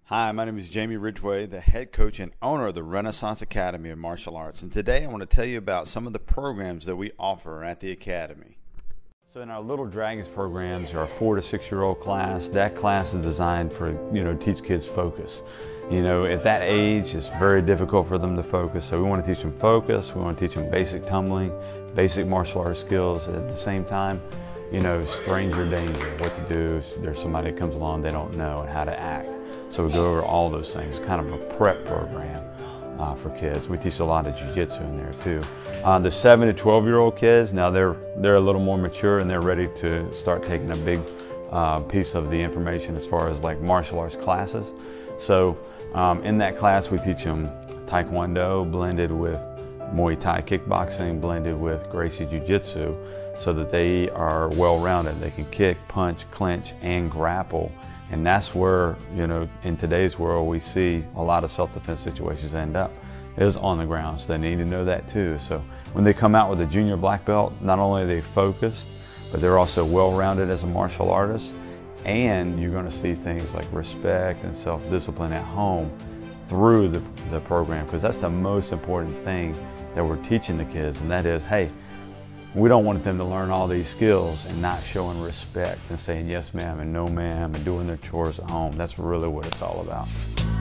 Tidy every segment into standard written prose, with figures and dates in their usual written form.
Hi, my name is Jamie Ridgway, the head coach and owner of the Renaissance Academy of Martial Arts. And today I want to tell you about some of the programs that we offer at the Academy. So in our Little Dragons programs, our 4 to 6 year old class, that class is designed for, teach kids focus. At that age, it's very difficult for them to focus. So we want to teach them focus. We want to teach them basic tumbling, basic martial arts skills. At the same time, stranger danger, what to do if there's somebody that comes along they don't know and how to act. So we go over all those things, kind of a prep program for kids. We teach a lot of jiu-jitsu in there too. The 7 to 12 year old kids, now they're a little more mature and they're ready to start taking a big piece of the information as far as like martial arts classes. So in that class we teach them Taekwondo blended with Muay Thai kickboxing, blended with Gracie Jiu-Jitsu, so that they are well-rounded. They can kick, punch, clinch, and grapple. And that's where, in today's world, we see a lot of self-defense situations end up, is on the ground. So they need to know that too. So when they come out with a junior black belt, not only are they focused, but they're also well-rounded as a martial artist. And you're going to see things like respect and self-discipline at home through the program, because that's the most important thing that we're teaching the kids. And that is, hey, we don't want them to learn all these skills and not showing respect and saying yes ma'am and no ma'am and doing their chores at home. That's really what it's all about.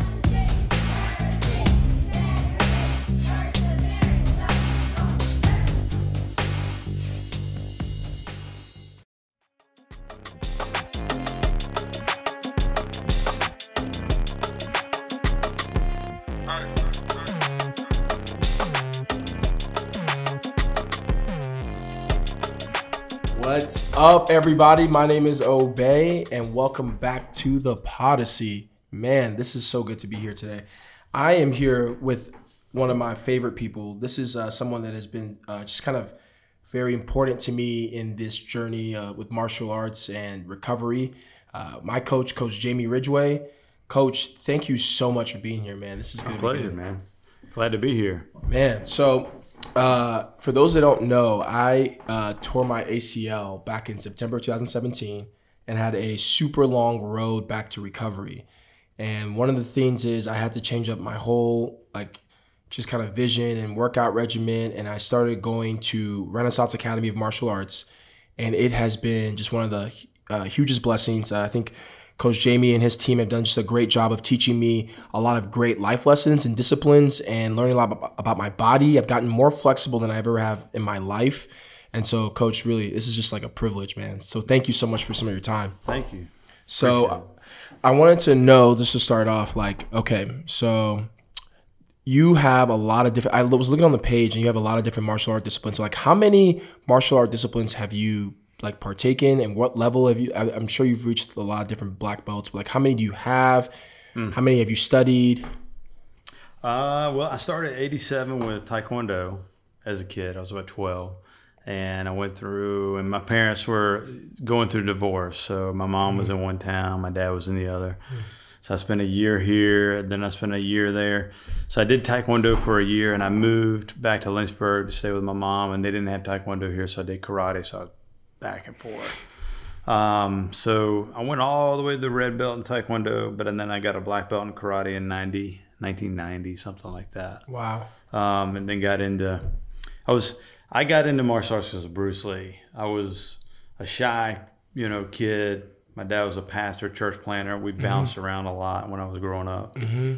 What's up, everybody? My name is Obey, and welcome back to the Podyssey. Man, this is so good to be here today. I am here with one of my favorite people. This is someone that has been just kind of very important to me in this journey with martial arts and recovery. My coach, Coach Jamie Ridgway. Coach, thank you so much for being here, man. This is going to be good. Pleasure, man. Glad to be here. Man, so for those that don't know, I tore my ACL back in September 2017 and had a super long road back to recovery. And one of the things is I had to change up my whole just kind of vision and workout regimen. And I started going to Renaissance Academy of Martial Arts. And it has been just one of the hugest blessings. I think Coach Jamie and his team have done just a great job of teaching me a lot of great life lessons and disciplines and learning a lot about my body. I've gotten more flexible than I ever have in my life. And so, Coach, really, this is just like a privilege, man. So thank you so much for some of your time. Thank you. So I wanted to know, just to start off, okay, so you have a lot of different, I was looking on the page and you have a lot of different martial art disciplines. So how many martial art disciplines have you partaken, and what level have you? I'm sure you've reached a lot of different black belts, but how many do you have? How many have you studied? Well, I started at 87 with Taekwondo as a kid. I was about 12, and I went through, and my parents were going through divorce. So my mom was in one town, my dad was in the other. So I spent a year here, and then I spent a year there. So I did Taekwondo for a year, and I moved back to Lynchburg to stay with my mom, and they didn't have Taekwondo here, so I did karate. So I was back and forth. So I went all the way to the red belt in Taekwondo, but then I got a black belt in karate in 1990, something like that. Wow. And then got into, I got into martial arts because of Bruce Lee. I was a shy, kid. My dad was a pastor, church planter. We bounced around a lot when I was growing up.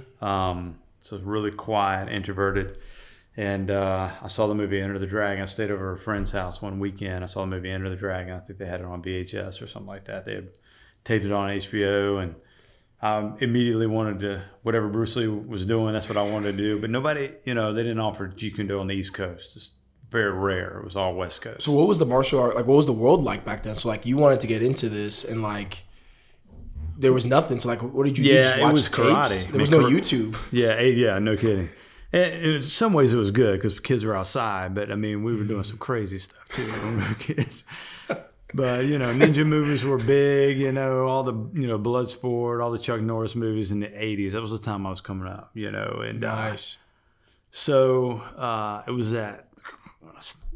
So it was really quiet, introverted. And I saw the movie Enter the Dragon. I stayed over at a friend's house one weekend. I saw the movie Enter the Dragon. I think they had it on VHS or something like that. They had taped it on HBO, and I immediately wanted to, whatever Bruce Lee was doing, that's what I wanted to do. But nobody, they didn't offer Jeet Kune Do on the East Coast. It's very rare. It was all West Coast. So what was the martial art, what was the world like back then? So you wanted to get into this, and there was nothing. So what did you do? Just watch it was tapes? karate. There was no YouTube. Yeah, no kidding. And in some ways it was good because kids were outside, but we were doing some crazy stuff too when we were kids. But ninja movies were big. All the Bloodsport, all the Chuck Norris movies in the '80s. That was the time I was coming up. And nice. So it was that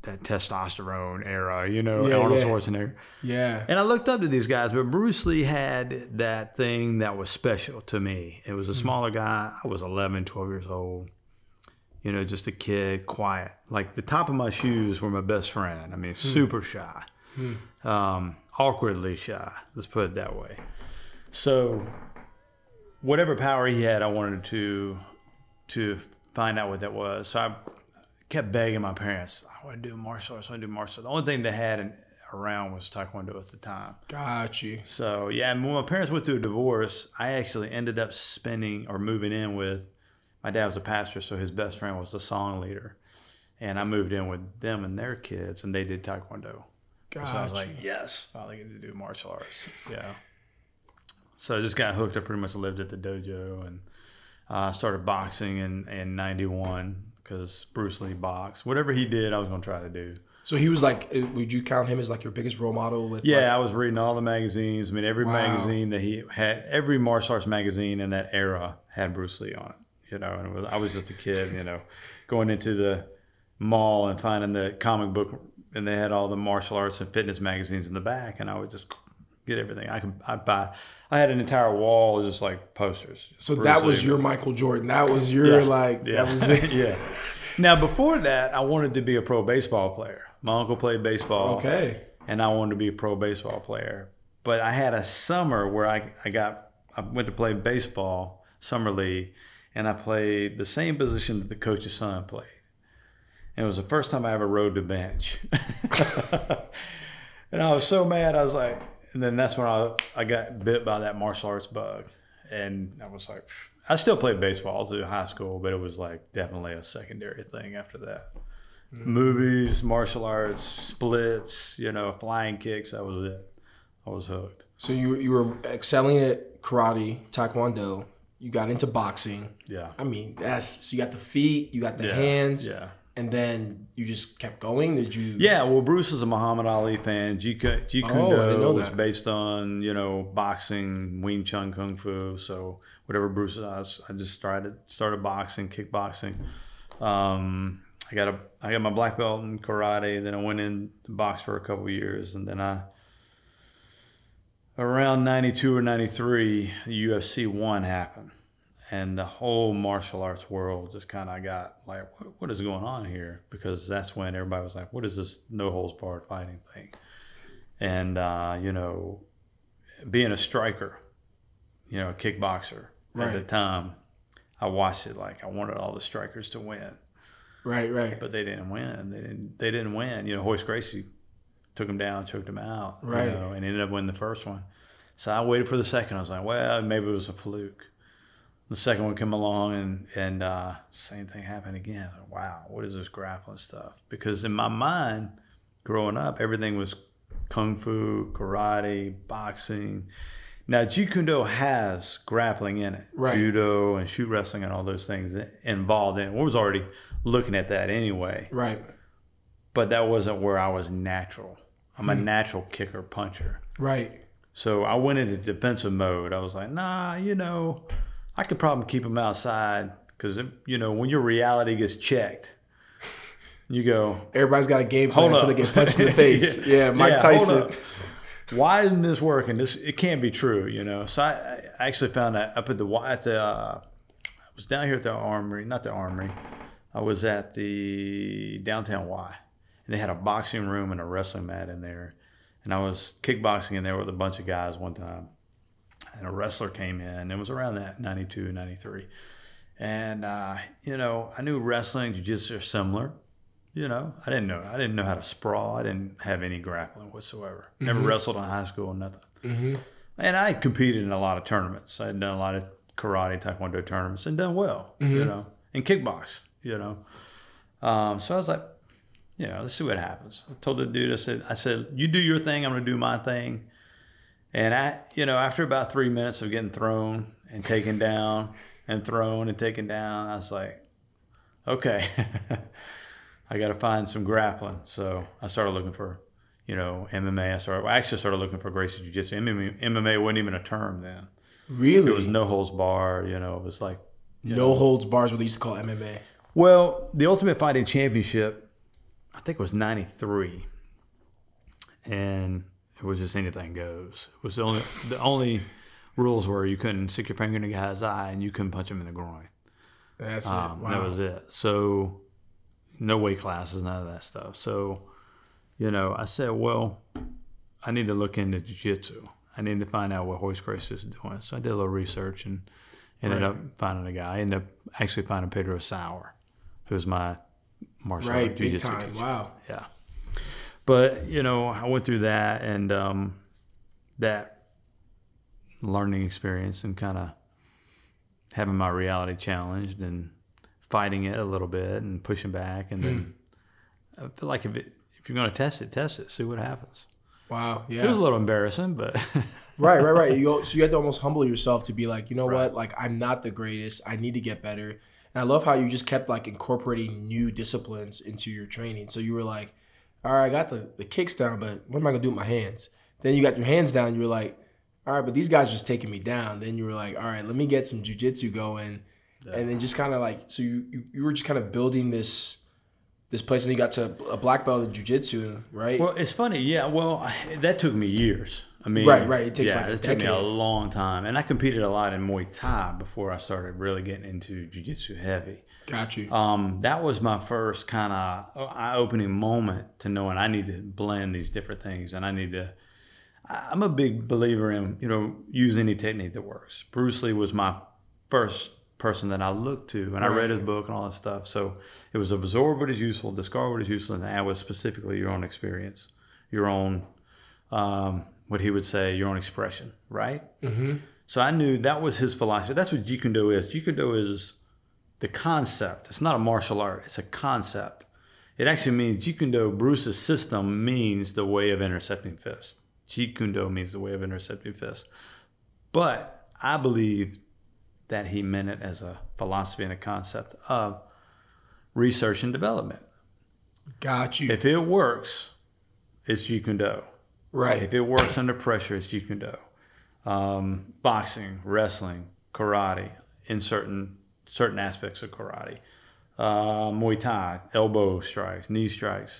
that testosterone era, you know, Yeah, Arnold yeah. Schwarzenegger. Yeah. And I looked up to these guys, but Bruce Lee had that thing that was special to me. It was a smaller guy. I was 11, 12 years old. You know, just a kid, quiet. Like the top of my shoes were my best friend. I mean, super shy. Awkwardly shy. Let's put it that way. So whatever power he had, I wanted to find out what that was. So I kept begging my parents, I want to do martial arts. I want to do martial arts. The only thing they had around was Taekwondo at the time. Got you. So, yeah, and when my parents went through a divorce, I actually ended up moving in with, my dad was a pastor, so his best friend was the song leader. And I moved in with them and their kids, and they did Taekwondo. Got So I was you. like, yes, finally get to do martial arts. Yeah. So I just got hooked. I pretty much lived at the dojo, and I started boxing in 91 because Bruce Lee boxed. Whatever he did, I was going to try to do. So he was like, would you count him as like your biggest role model? With Yeah, like, I was reading all the magazines. I mean, every Wow. magazine that he had, every martial arts magazine in that era had Bruce Lee on it. You know, and I was just a kid, you know, going into the mall and finding the comic book, and they had all the martial arts and fitness magazines in the back, and I would just get everything. I'd buy. I had an entire wall of just like posters. So Bruce that was Lee. your Michael Jordan. That was your that was it. Yeah. Now before that, I wanted to be a pro baseball player. My uncle played baseball. Okay. And I wanted to be a pro baseball player. But I had a summer where I went to play baseball, summer league, and I played the same position that the coach's son played. And it was the first time I ever rode the bench. And I was so mad. I was like, and then that's when I got bit by that martial arts bug. And I was like, I still played baseball through high school, but it was like definitely a secondary thing after that. Movies, martial arts, splits, you know, flying kicks. That was it. I was hooked. So you were excelling at karate, taekwondo. You got into boxing. Yeah. I mean, so you got the feet, you got the hands. Yeah. And then you just kept going? Did you? Yeah, well, Bruce is a Muhammad Ali fan. Jeet Kune Do was based on, you know, boxing, Wing Chun, Kung Fu. So whatever Bruce does, I just started boxing, kickboxing. I got my black belt in karate. Then I went in to box for a couple of years, and then around 92 or 93, UFC 1 happened. And the whole martial arts world just kind of got like, what is going on here? Because that's when everybody was like, what is this no holds barred fighting thing? And, you know, being a striker, you know, a kickboxer at the time, I watched it like I wanted all the strikers to win. Right. But they didn't win. They didn't win. You know, Hoist Gracie took him down, choked him out, right. You know, and ended up winning the first one. So I waited for the second. I was like, well, maybe it was a fluke. The second one came along, and same thing happened again. I was like, wow, what is this grappling stuff? Because in my mind, growing up, everything was kung fu, karate, boxing. Now, Jeet Kune Do has grappling in it, judo and shoot wrestling and all those things involved in it. We was already looking at that anyway. Right. But that wasn't where I was natural. I'm a natural kicker puncher. Right. So I went into defensive mode. I was like, nah, you know, I could probably keep them outside because, you know, when your reality gets checked, you go. Everybody's got a game plan until they get punched in the face. Yeah, Mike Tyson. Why isn't this working? It can't be true, you know. So I actually found that up at I was down here at the Armory, not the Armory. I was at the downtown Y, and they had a boxing room and a wrestling mat in there. And I was kickboxing in there with a bunch of guys one time. And a wrestler came in. It was around that 92, 93. And, you know, I knew wrestling, jiu-jitsu are similar. You know, I didn't know how to sprawl. I didn't have any grappling whatsoever. Never wrestled in high school, nothing. And I competed in a lot of tournaments. I had done a lot of karate, taekwondo tournaments and done well, you know, and kickboxed, you know. So I was like, you know, let's see what happens. I told the dude, I said, you do your thing, I'm going to do my thing. And you know, after about 3 minutes of getting thrown and taken down and thrown and taken down, I was like, okay, I got to find some grappling. So I started looking for, you know, MMA. I actually started looking for Gracie Jiu-Jitsu. MMA wasn't even a term then. Really? It was no holds barred. You know, it was like no holds bars, what they used to call MMA. Well, the Ultimate Fighting Championship, I think it was 93. And it was just anything goes. It was the only rules were you couldn't stick your finger in a guy's eye and you couldn't punch him in the groin. That's it. Wow. That was it. So no weight classes, none of that stuff. So, I said, well, I need to look into jiu-jitsu. I need to find out what Royce Gracie is doing. So I did a little research and ended up finding a guy. I ended up actually finding Pedro Sauer, who's my martial art jiu-jitsu big time. teacher. Wow. Yeah. But, I went through that and that learning experience and kind of having my reality challenged and fighting it a little bit and pushing back. And then I feel like if you're going to test it, see what happens. Wow. Yeah. It was a little embarrassing, but. Right. So you had to almost humble yourself to be like, you know what? Like, I'm not the greatest. I need to get better. And I love how you just kept like incorporating new disciplines into your training. So you were like, all right, I got the kicks down, but what am I going to do with my hands? Then you got your hands down. You were like, all right, but these guys are just taking me down. Then you were like, all right, let me get some jiu-jitsu going. Yeah. And then just kind of like, so you were just kind of building this place, and you got to a black belt in jiu-jitsu, right? Well, it's funny. Yeah, well, that took me years. I mean, right. It takes like a it decade. took me a long time. And I competed a lot in Muay Thai before I started really getting into jiu-jitsu heavy. Got you. That was my first kind of eye-opening moment to knowing I need to blend these different things, and I'm a big believer in, use any technique that works. Bruce Lee was my first person that I looked to, and I read his book and all that stuff. So it was absorb what is useful, discard what is useless, and add was specifically your own experience, your own, what he would say, your own expression, right? Mm-hmm. So I knew that was his philosophy. That's what Jeet Kune Do is. Jeet Kune Do is the concept. It's not a martial art. It's a concept. It actually means Jeet Kune Do, Bruce's system means the way of intercepting fists. Jeet Kune Do means the way of intercepting fists. But I believe that he meant it as a philosophy and a concept of research and development. Got you. If it works, it's Jeet Kune Do. Right. If it works under pressure, it's Jeet Kune Do. Boxing, wrestling, karate, in certain aspects of karate. Muay Thai, elbow strikes, knee strikes.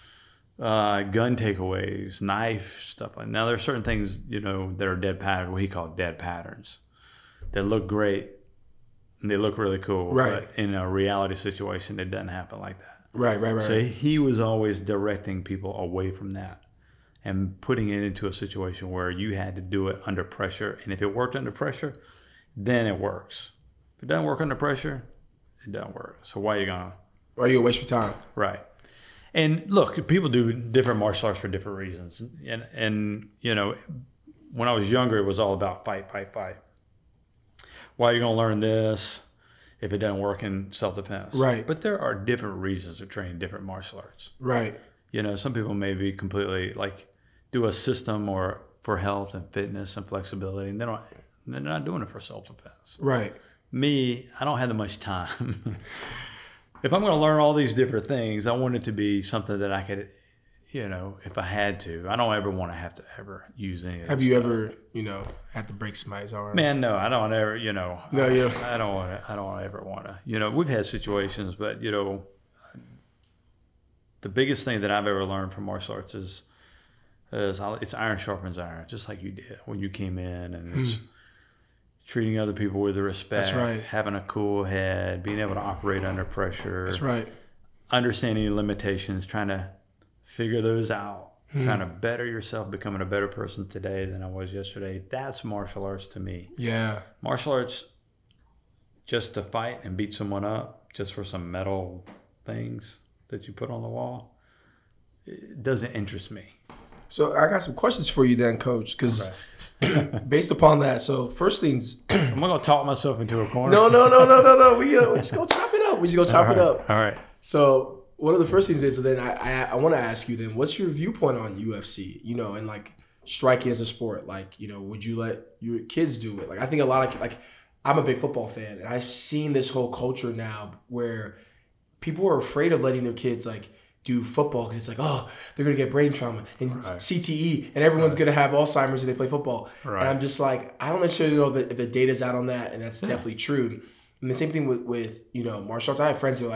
Gun takeaways, knife stuff like that. Now there are certain things, that are dead patterns, what he called dead patterns, that look great and they look really cool. Right. But in a reality situation, it doesn't happen like that. Right. So he was always directing people away from that and putting it into a situation where you had to do it under pressure. And if it worked under pressure, then it works. If it doesn't work under pressure, it doesn't work. So why are you going to? Why are you going to waste your time? Right. And look, people do different martial arts for different reasons. And when I was younger, it was all about fight. Why are you going to learn this if it doesn't work in self-defense? Right. But there are different reasons to train different martial arts. Right. Some people may be completely like do a system or for health and fitness and flexibility, and they're not doing it for self-defense. Right. Me, I don't have that much time. If I'm going to learn all these different things, I want it to be something that I could, if I had to. I don't ever want to have to ever use any of that Have you stuff. ever, had to break somebody's arm? Man, no, I don't ever, No, I don't ever want to. We've had situations, but, the biggest thing that I've ever learned from martial arts is it's iron sharpens iron, just like you did when you came in, and it's treating other people with respect, That's right. having a cool head, being able to operate under pressure. That's right. Understanding your limitations, trying to figure those out, trying to better yourself, becoming a better person today than I was yesterday. That's martial arts to me. Yeah. Martial arts, just to fight and beat someone up, just for some metal things that you put on the wall, it doesn't interest me. So I got some questions for you then, Coach, because based upon that, so first things... I'm not going to talk myself into a corner. No. We just go chop it up. We just go chop it up. All right. So one of the first things is, so then I want to ask you then, what's your viewpoint on UFC, and like striking as a sport? Like, would you let your kids do it? Like, I think a lot of, like, I'm a big football fan, and I've seen this whole culture now where people are afraid of letting their kids, like, do football because it's like, oh, they're going to get brain trauma and CTE, and everyone's going to have Alzheimer's if they play football. Right. And I'm just like, I don't necessarily know if the data's out on that, and that's definitely true. And the same thing with martial arts. I have friends who are like,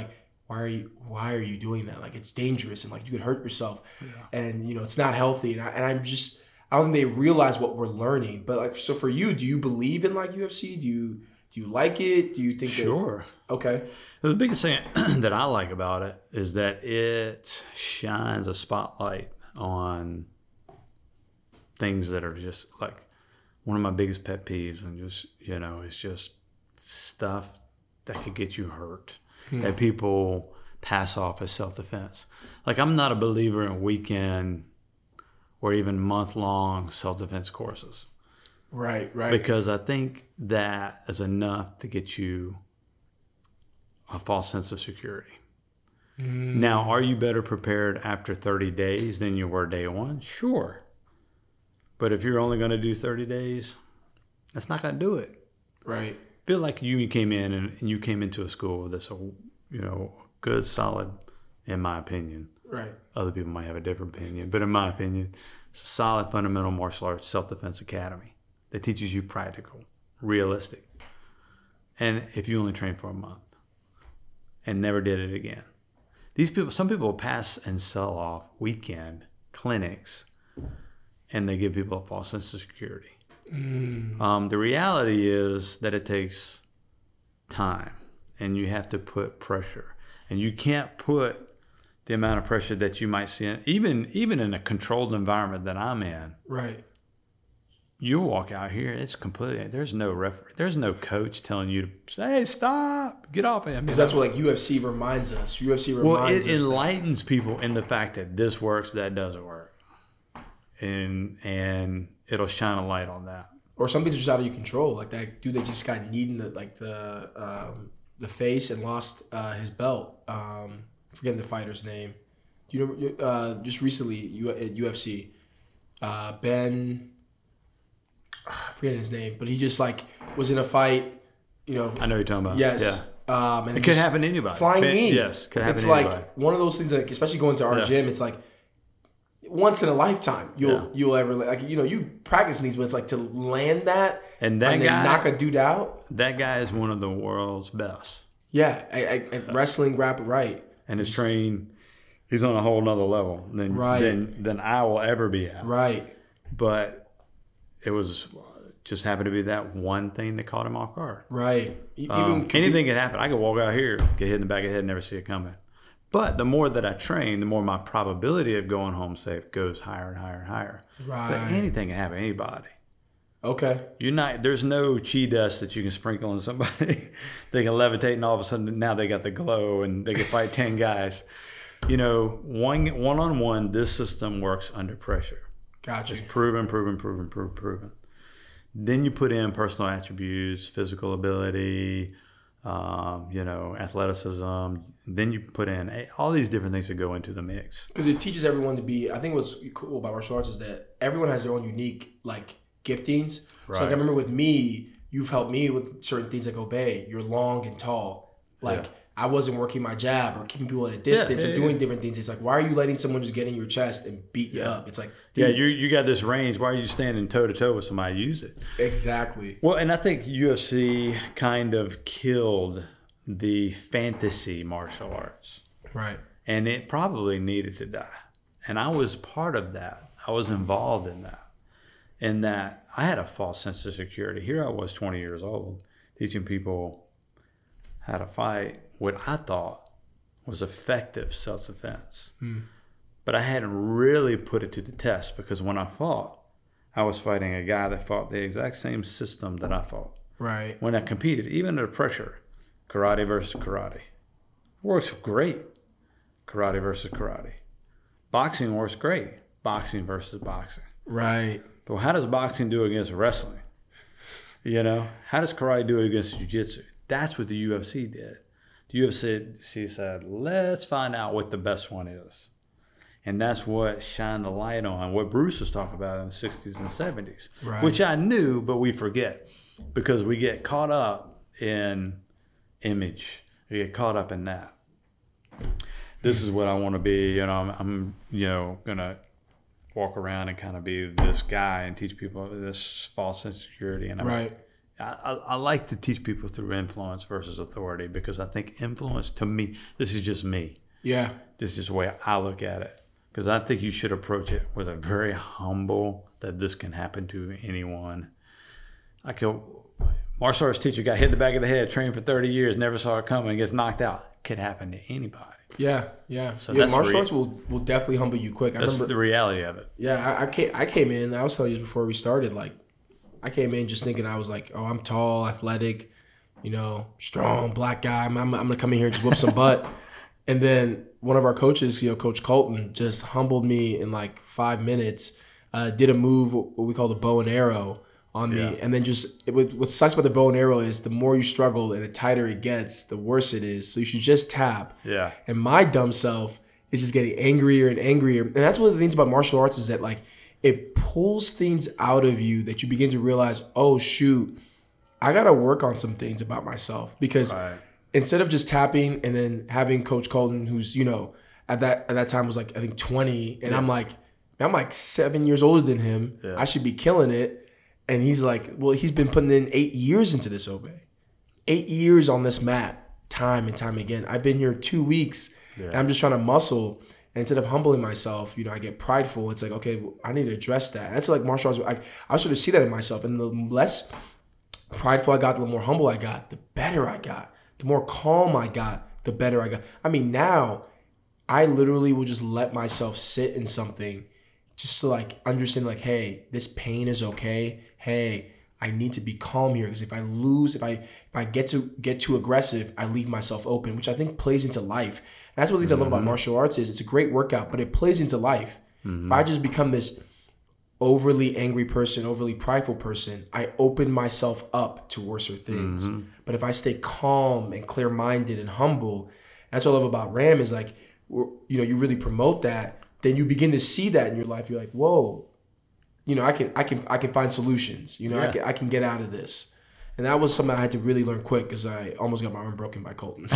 why are you doing that? Like, it's dangerous and like you could hurt yourself, and you know it's not healthy. And I don't think they realize what we're learning. But like, so for you, do you believe in like UFC? Do you like it? Do you think Sure. Okay. The biggest thing that I like about it is that it shines a spotlight on things that are just like one of my biggest pet peeves, and just, you know, it's just stuff that could get you hurt that people pass off as self-defense. Like, I'm not a believer in weekend or even month-long self-defense courses. Right. Because I think that is enough to get you a false sense of security. Now, are you better prepared after 30 days than you were day one? Sure. But if you're only going to do 30 days, that's not going to do it. Right. Feel like you came in and you came into a school that's a, you know, good, solid, in my opinion. Right. Other people might have a different opinion, but in my opinion, it's a solid fundamental martial arts self-defense academy that teaches you practical, realistic. And if you only train for a month and never did it again. Some people pass and sell off weekend clinics, and they give people a false sense of security. The reality is that it takes time, and you have to put pressure, and you can't put the amount of pressure that you might see even in a controlled environment that I'm in. Right. You walk out here, it's completely, there's no referee, there's no coach telling you to say, hey, stop, get off him. Because that's what like UFC reminds us. UFC reminds us. Well, it enlightens people in the fact that this works, that doesn't work. And it'll shine a light on that. Or some things are just out of your control. Like that dude that just got kneed in the face and lost his belt. Forgetting the fighter's name. Do you know? Just recently at UFC, Ben. I forget his name, but he just like was in a fight. You know. I know who you're talking about. Yes. Yeah. And it could happen to anybody. Flying knee. Yes, could happen it's to anybody. It's like one of those things, like especially going to our gym. It's like once in a lifetime you'll ever, like, you know, you practice these, but it's like to land that and guy knock a dude out. That guy is one of the world's best. Yeah, I wrestling, rap, right, and is trained. He's on a whole nother level than I will ever be at. Right, but it was just happened to be that one thing that caught him off guard. Right. Anything could happen. I could walk out here, get hit in the back of the head, and never see it coming. But the more that I train, the more my probability of going home safe goes higher and higher and higher. Right. But anything can happen to anybody. Okay. There's no chi dust that you can sprinkle on somebody. They can levitate, and all of a sudden now they got the glow and they can fight 10 guys. You know, one-on-one, this system works under pressure. Gotcha. It's proven. Then you put in personal attributes, physical ability, you know, athleticism. Then you put in all these different things that go into the mix. Because it teaches everyone to be. I think what's cool about martial arts is that everyone has their own unique like giftings. Right. So like I remember with me, you've helped me with certain things like obey. You're long and tall. Like I wasn't working my jab or keeping people at a distance or doing different things. It's like, why are you letting someone just get in your chest and beat you up? It's like, dude, you got this range. Why are you standing toe to toe with somebody? Use it. Exactly. Well, and I think UFC kind of killed the fantasy martial arts. Right. And it probably needed to die. And I was part of that. I was involved in that. In that I had a false sense of security. Here I was 20 years old teaching people how to fight what I thought was effective self-defense. But I hadn't really put it to the test, because when I fought, I was fighting a guy that fought the exact same system that I fought. Right. When I competed, even under pressure, karate versus karate. Works great. Karate versus karate. Boxing works great. Boxing versus boxing. Right. But how does boxing do against wrestling? You know, how does karate do against jiu-jitsu? That's what the UFC did. The UFC said, let's find out what the best one is. And that's what shined the light on what Bruce was talking about in the 60s and 70s, right. Which I knew, but we forget because we get caught up in image. We get caught up in that. This is what I want to be. You know, I'm going to walk around and kind of be this guy and teach people this false insecurity. And I like to teach people through influence versus authority, because I think influence, to me, this is just me. Yeah. This is the way I look at it. Because I think you should approach it with a very humble, that this can happen to anyone. Martial arts teacher got hit in the back of the head, trained for 30 years, never saw it coming, gets knocked out. Could happen to anybody. Yeah. So yeah, martial arts will definitely humble you quick. That's the reality of it. Yeah, I came in, I was telling you before we started, like, I came in just thinking I was like, oh, I'm tall, athletic, strong, black guy. I'm going to come in here and just whoop some butt. And then one of our coaches, Coach Colton, just humbled me in like 5 minutes, did a move, what we call the bow and arrow, on me. And then what sucks about the bow and arrow is the more you struggle and the tighter it gets, the worse it is. So you should just tap. Yeah. And my dumb self is just getting angrier and angrier. And that's one of the things about martial arts, is that like it pulls things out of you that you begin to realize, oh shoot, I got to work on some things about myself. Because instead of just tapping and then having Coach Colton, who's, at that time was like, I think 20. And I'm like 7 years older than him. Yeah. I should be killing it. And he's like, well, he's been putting in 8 years into this, Obey. 8 years on this mat, time and time again. I've been here 2 weeks, and I'm just trying to muscle. And instead of humbling myself, I get prideful. It's like, okay, well, I need to address that. And that's like martial arts. I sort of see that in myself. And the less prideful I got, the more humble I got, the better I got. The more calm I got, the better I got. I mean, now I literally will just let myself sit in something just to like understand, like, hey, this pain is okay. Hey, I need to be calm here, because if I get too aggressive, I leave myself open, which I think plays into life. And that's one of the things I love about martial arts is it's a great workout, but it plays into life. If I just become this overly angry person, overly prideful person, I open myself up to worser things. But if I stay calm and clear-minded and humble, that's what I love about Ram, is like, you really promote that, then you begin to see that in your life. You're like, whoa. I can find solutions. I can get out of this. And that was something I had to really learn quick, because I almost got my arm broken by Colton.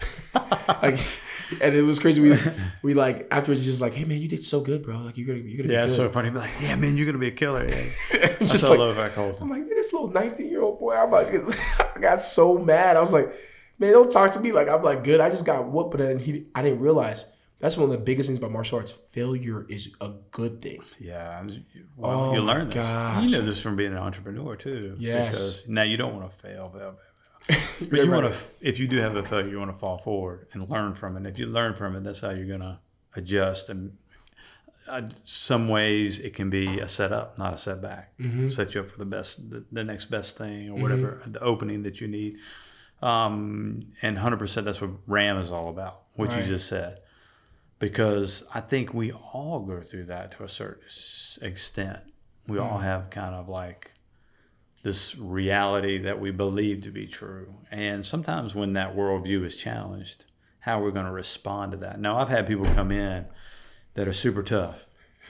And it was crazy. We like afterwards, just like, hey man, you did so good, bro. Like you're gonna be good. Yeah, it's so funny. Be like, yeah, man, you're gonna be a killer. Yeah. Just I love that Colton. I'm like, this little 19-year-old boy. I'm like, I got so mad. I was like, man, don't talk to me like I'm like good. I just got whooped, but then I didn't realize. That's one of the biggest things about martial arts. Failure is a good thing. Yeah. Well, you learn this. Gosh. You know this from being an entrepreneur too. Yes. Because now you don't want to fail. But you want to, if you do have a failure, you want to fall forward and learn from it. And if you learn from it, that's how you're going to adjust. And some ways it can be a setup, not a setback. Set you up for the next best thing, or whatever, the opening that you need. And 100%, that's what RAM is all about, what you just said. Because I think we all go through that to a certain extent. We all have kind of like this reality that we believe to be true. And sometimes when that worldview is challenged, how we're going to respond to that. Now, I've had people come in that are super tough.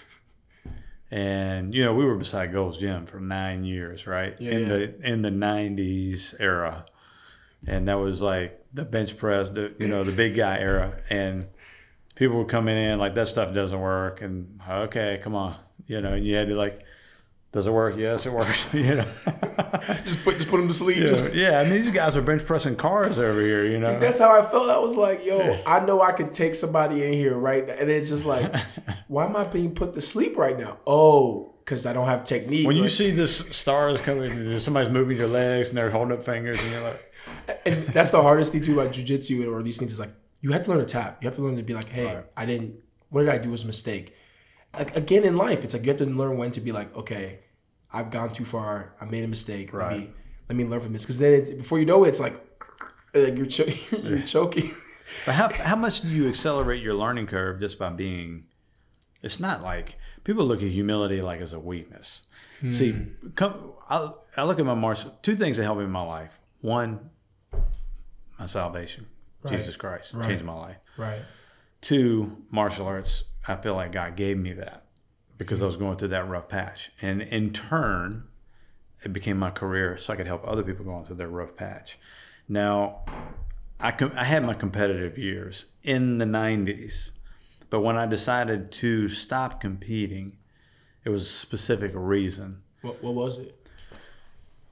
And, we were beside Gold's Gym for 9 years, right? In the 90s era. And that was like the bench press, the big guy era. And people were coming in like, that stuff doesn't work. And, okay, come on. And you had to like, does it work? Yes, it works. just put them to sleep. Yeah, and these guys are bench pressing cars over here. Dude, that's how I felt. I was like, I know I could take somebody in here right now. And it's just like, why am I being put to sleep right now? Oh, because I don't have technique. When you see this stars coming, somebody's moving your legs and they're holding up fingers, and you're like, and that's the hardest thing too about jiu-jitsu or these things, is like, you have to learn to tap. You have to learn to be like, hey, what did I do as a mistake? Like, again, in life, it's like you have to learn when to be like, okay, I've gone too far. I made a mistake. Right. Let me learn from this. Because then before you know it, it's like you're choking. But how much do you accelerate your learning curve just by being? It's not like people look at humility like as a weakness. See, I look at my martial. Two things that help me in my life. One, my salvation, Jesus Christ, changed my life. Right. Two, martial arts. I feel like God gave me that because I was going through that rough patch. And in turn, it became my career so I could help other people going through their rough patch. Now, I had my competitive years in the 90s, but when I decided to stop competing, it was a specific reason. What was it?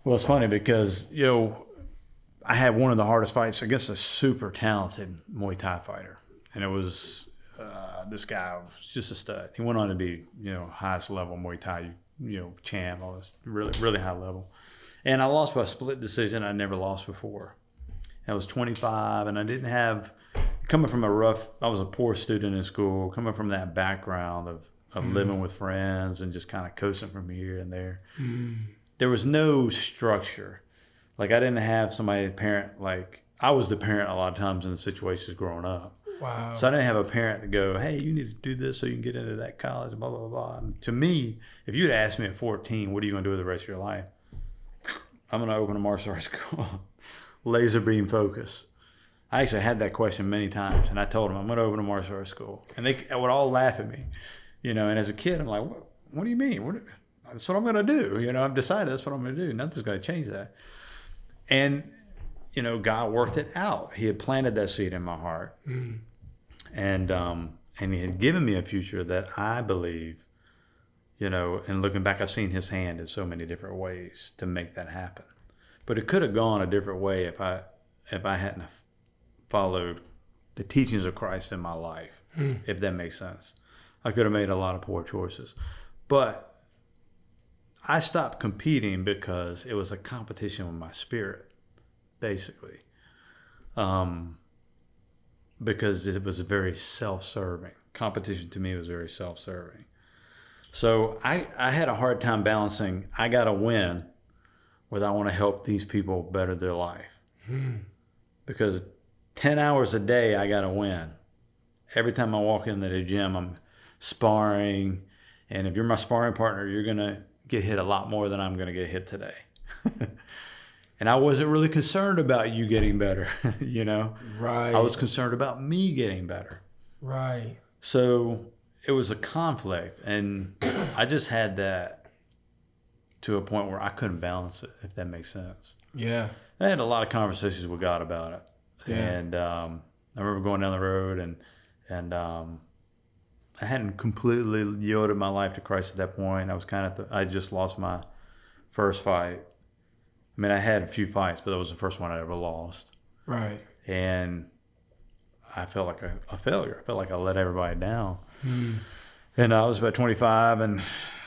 Well, it's funny because, I had one of the hardest fights against a super talented Muay Thai fighter. And it was, this guy was just a stud. He went on to be, highest level Muay Thai, champ, all this really, really high level. And I lost by a split decision. I never lost before. I was 25 and I didn't have, coming from I was a poor student in school, coming from that background of living with friends and just kind of coasting from here and there. There was no structure. Like I didn't have somebody parent, like I was the parent a lot of times in the situations growing up. Wow. So I didn't have a parent to go, hey, you need to do this so you can get into that college, blah, blah, blah. And to me, if you'd asked me at 14, what are you going to do with the rest of your life? I'm going to open a martial arts school. Laser beam focus. I actually had that question many times, and I told them I'm going to open a martial arts school. And they would all laugh at me. And as a kid, I'm like, what do you mean? That's what I'm going to do. I've decided that's what I'm going to do. Nothing's going to change that. And, God worked it out. He had planted that seed in my heart. And he had given me a future that I believe, and looking back, I've seen his hand in so many different ways to make that happen. But it could have gone a different way if I hadn't followed the teachings of Christ in my life, if that makes sense. I could have made a lot of poor choices. But I stopped competing because it was a competition with my spirit, basically. Because it was very self-serving. Competition to me was very self-serving. So I had a hard time balancing, I got to win with I want to help these people better their life. Because 10 hours a day, I got to win. Every time I walk into the gym, I'm sparring. And if you're my sparring partner, you're going to get hit a lot more than I'm going to get hit today. And I wasn't really concerned about you getting better, Right. I was concerned about me getting better. Right. So it was a conflict. And I just had that to a point where I couldn't balance it, if that makes sense. Yeah. I had a lot of conversations with God about it. Yeah. And I remember going down the road and I hadn't completely yielded my life to Christ at that point. I was I just lost my first fight. I mean, I had a few fights, but that was the first one I ever lost. Right. And I felt like a failure. I felt like I let everybody down. And I was about 25 and,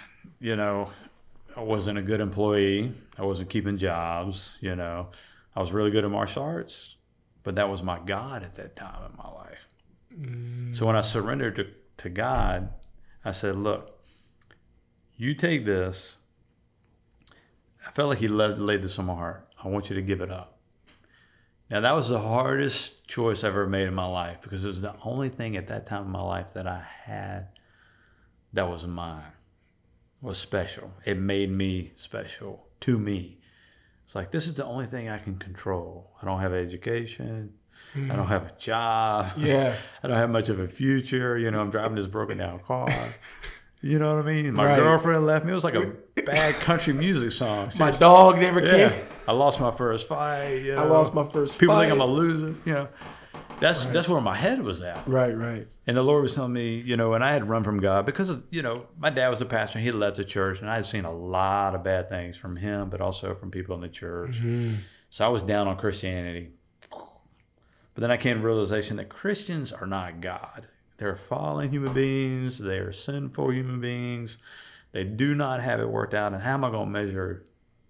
I wasn't a good employee. I wasn't keeping jobs, I was really good at martial arts, but that was my God at that time in my life. So when I surrendered to God, I said, look, you take this. I felt like he laid this on my heart. I want you to give it up. Now, that was the hardest choice I've ever made in my life because it was the only thing at that time in my life that I had that was mine, was special. It made me special to me. It's like, this is the only thing I can control. I don't have education. I don't have a job. Yeah. I don't have much of a future. I'm driving this broken down car. You know what I mean? My Right. girlfriend left me. It was like a bad country music song. My dog never came. I lost my first fight. I lost my first People fight. think I'm a loser. That's where my head was at. Right, right. And the Lord was telling me, and I had run from God because of, my dad was a pastor. He led the church, and I had seen a lot of bad things from him, but also from people in the church. So I was down on Christianity. But then I came to the realization that Christians are not God. They're fallen human beings. They are sinful human beings. They do not have it worked out. And how am I going to measure,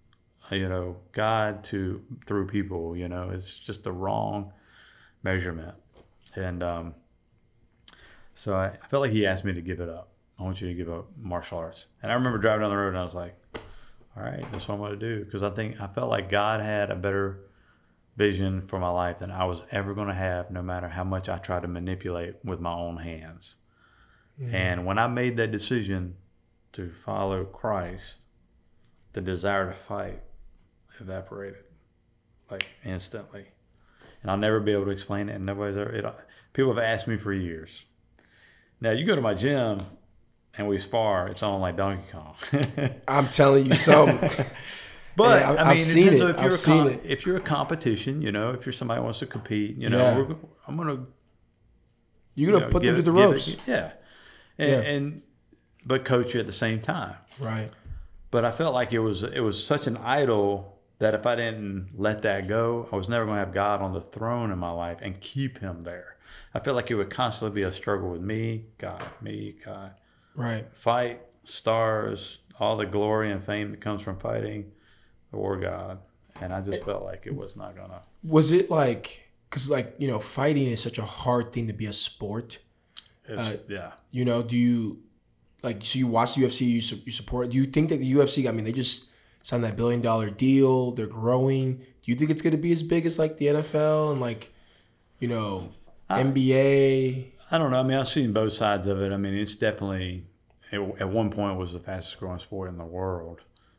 God through people? It's just the wrong measurement. And so I felt like he asked me to give it up. I want you to give up martial arts. And I remember driving down the road and I was like, all right, that's what I'm going to do. Because I felt like God had a better vision for my life than I was ever going to have, no matter how much I tried to manipulate with my own hands. And when I made that decision to follow Christ, the desire to fight evaporated, like instantly. And I'll never be able to explain it. And nobody's ever. People have asked me for years. Now you go to my gym and we spar. It's on like Donkey Kong. I'm telling you something. But yeah, I mean, I've seen it. So if I've seen it. If you're a competition, if you're somebody who wants to compete, Yeah. I'm gonna. You're gonna put them through the ropes. But coach you at the same time. Right. But I felt like it was such an idol that if I didn't let that go, I was never going to have God on the throne in my life and keep him there. I felt like it would constantly be a struggle with me, God. Right. Fight, stars, all the glory and fame that comes from fighting, or God. And I just felt like it was not going to. Was it like, because like, you know, fighting is such a hard thing to be a sport. Yeah. You know, do you, like, so you watch the UFC, you support, do you think that the UFC, I mean, they just signed that $1 billion deal, they're growing. Do you think it's going to be as big as like the NFL and like, you know, NBA? I don't know. I mean, I've seen both sides of it. I mean, it's definitely, at one point, it was the fastest growing sport in the world.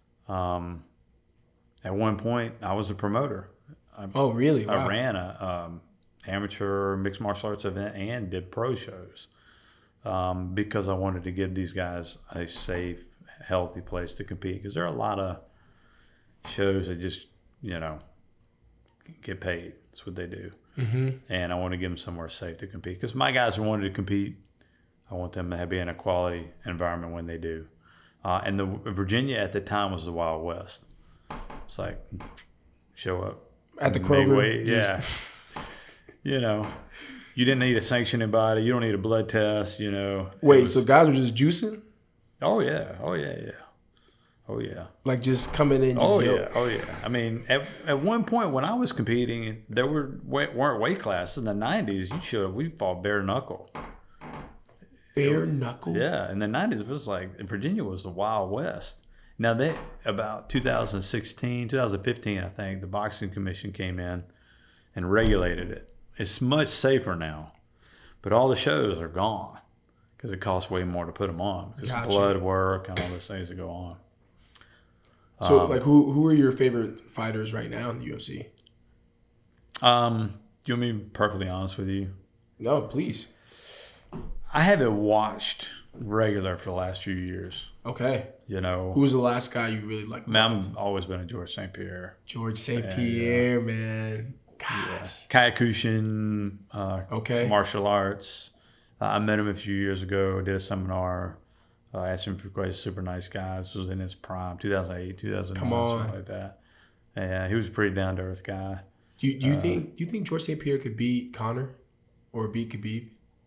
At one point, I was a promoter. Oh, really? Wow. I ran a amateur mixed martial arts event and did pro shows because I wanted to give these guys a safe, healthy place to compete. Because there are a lot of shows that just, you know, get paid. That's what they do. Mm-hmm. And I want to give them somewhere safe to compete. Because my guys who wanted to compete, I want them to be in a quality environment when they do. And Virginia at the time was the Wild West. It's like, show up At the Kroger. Yeah. You know, you didn't need a sanctioning body. You don't need a blood test, you know. Wait, so guys were just juicing? Oh, yeah. Oh, yeah, yeah. Oh, yeah. Like just coming in? Just, Oh, yeah. Oh, yeah. I mean, at one point when I was competing, there weren't weight classes. In the 90s, we fought bare knuckle. Bare knuckle? Yeah. In the 90s, it was like, Virginia was the Wild West. Now, about 2016, 2015, I think, the Boxing Commission came in and regulated it. It's much safer now, but all the shows are gone because it costs way more to put them on because of blood work and all those things that go on. So, like, who are your favorite fighters right now in the UFC? Do you want me to be perfectly honest with you? No, please. I haven't watched regular for the last few years. Okay. You know, who was the last guy you really liked? I've always been a George St. Pierre. George St. Pierre, man. Gosh. Yeah. Kyokushin, okay. Martial arts. I met him a few years ago. Did a seminar. Asked him for questions. Super nice guy. This was in his prime, 2008, 2009, something like that. And he was a pretty down to earth guy. Do you think George St. Pierre could beat Conor or beat Khabib?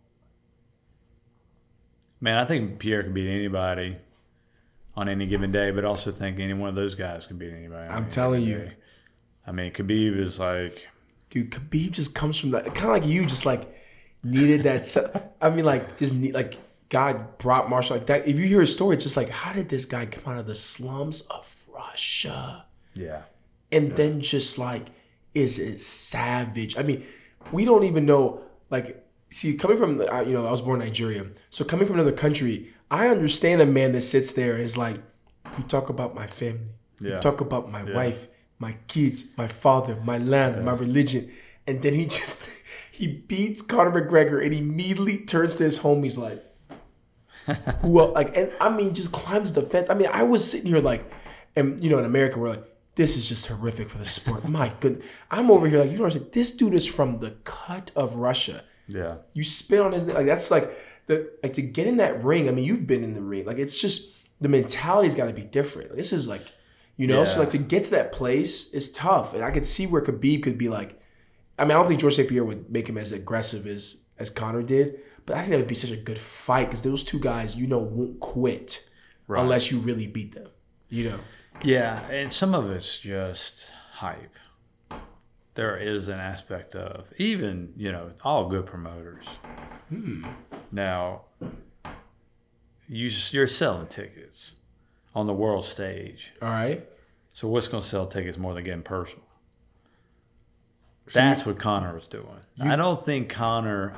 Man, I think Pierre could beat anybody on any given day, but also think any one of those guys could beat anybody. I'm telling you. I mean, Khabib is like... Dude, Khabib just comes from that... Kind of like you, just like needed that... I mean, like, just need, like, God brought martial like that. If you hear his story, it's just like, how did this guy come out of the slums of Russia? Yeah. And then just like, is it savage? I mean, we don't even know, like... See, coming from, I was born in Nigeria. So coming from another country, I understand a man that sits there and is like, you talk about my family. Yeah. You talk about my wife, my kids, my father, my land, my religion. And then he beats Conor McGregor and immediately turns to his homies like, who else? Like, and I mean, just climbs the fence. I mean, I was sitting here like, and in America, we're like, this is just horrific for the sport. My goodness. I'm over here like, you know what I'm saying? This dude is from the cut of Russia. Yeah. You spit on his, like, that's like to get in that ring. I mean, you've been in the ring. Like, it's just, the mentality's got to be different. This is like, so like to get to that place is tough. And I could see where Khabib could be like, I mean, I don't think George St. Pierre would make him as aggressive as Conor did, but I think that would be such a good fight because those two guys, won't quit unless you really beat them, Yeah, and some of it's just hype. There is an aspect of, even, all good promoters. Now, you're selling tickets on the world stage. All right. So what's going to sell tickets more than getting personal? That's what Conor was doing. I don't think Conor,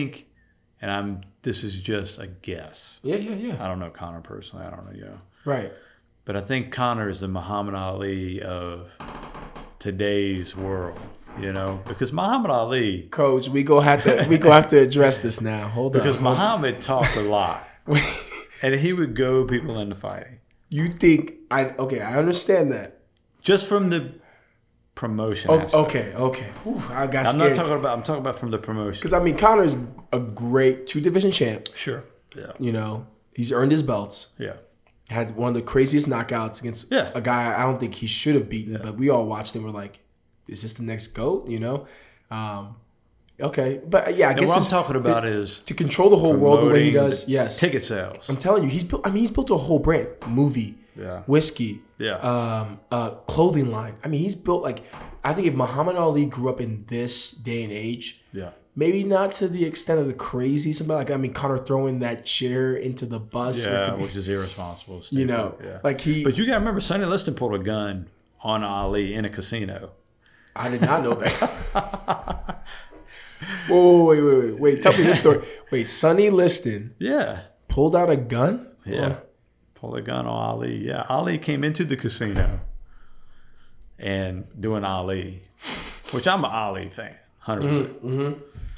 this is just a guess. Yeah. I don't know Conor personally. I don't know, Right. But I think Conor is the Muhammad Ali of today's world, because Muhammad Ali. Coach, we go have to address this now. Hold on. Because Muhammad talked a lot, and he would goad people into fighting. You think I understand that. Just from the promotion. Okay. Ooh, I got scared. I'm talking about from the promotion. Because I mean, Conor's a great 2-division champ. Sure. Yeah. He's earned his belts. Yeah. Had one of the craziest knockouts against a guy I don't think he should have beaten, but we all watched and were like, is this the next GOAT? You know? Okay. But yeah, I guess what I'm talking about is to control the whole world the way he does. Yes. Ticket sales. I'm telling you, he's built a whole brand. Movie, whiskey, clothing line. I mean, he's built I think if Muhammad Ali grew up in this day and age, maybe not to the extent of the crazy something Connor throwing that chair into the bus, which is irresponsible. You know, but you gotta remember, Sonny Liston pulled a gun on Ali in a casino. I did not know that. Whoa, wait! Tell me this story. Wait, Sonny Liston, pulled out a gun. Pulled a gun on Ali. Yeah, Ali came into the casino and doing Ali, which I'm an Ali fan, 100%.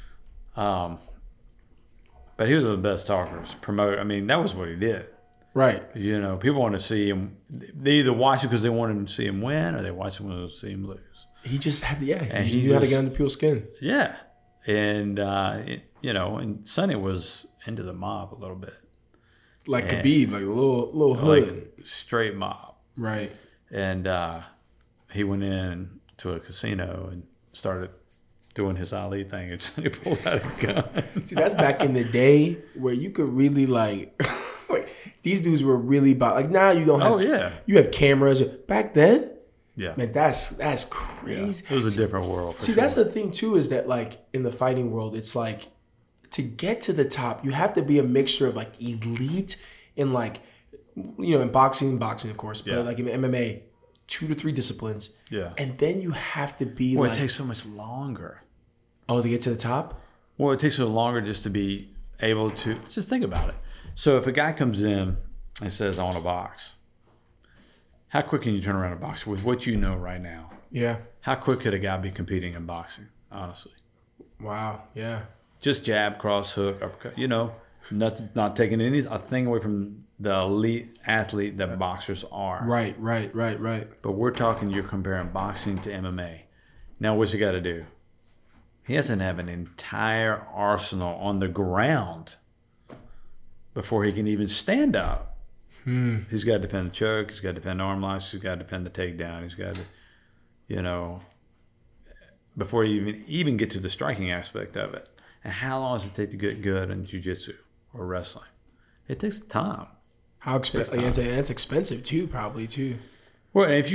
But he was one of the best talkers, promoter. I mean, that was what he did. Right. You know, people want to see him. They either watch it because they wanted to see him win, or they watch him to see him lose. He just had he had to get under people's skin. Yeah, and and Sonny was into the mob a little bit, like Khabib, like a little hood, like straight mob. Right. And he went in to a casino and started doing his Ali thing, and Sonny pulled out a gun. See, that's back in the day where you could really like these dudes were really about now you don't have you have cameras. Back then, man, that's crazy. It was a different world. See, that's the thing too, is that in the fighting world, it's like to get to the top, you have to be a mixture of elite in in boxing of course, but in MMA, 2 to 3 disciplines. Yeah. And then you have to be it takes so much longer. Oh, to get to the top? Well, it takes so longer just to be able to just think about it. So if a guy comes in and says, I want to box, how quick can you turn around a box with what you know right now? Yeah. How quick could a guy be competing in boxing, honestly? Wow, yeah. Just jab, cross, hook, uppercut, not taking a thing away from the elite athlete that boxers are. Right. But we're talking, you're comparing boxing to MMA. Now, what's he got to do? He has to have an entire arsenal on the ground before he can even stand up. He's got to defend the choke. He's got to defend the arm locks. He's got to defend the takedown. He's got to, before you even get to the striking aspect of it. And how long does it take to get good in jiu-jitsu or wrestling? It takes time. How expensive? It's expensive too, probably too. Well, the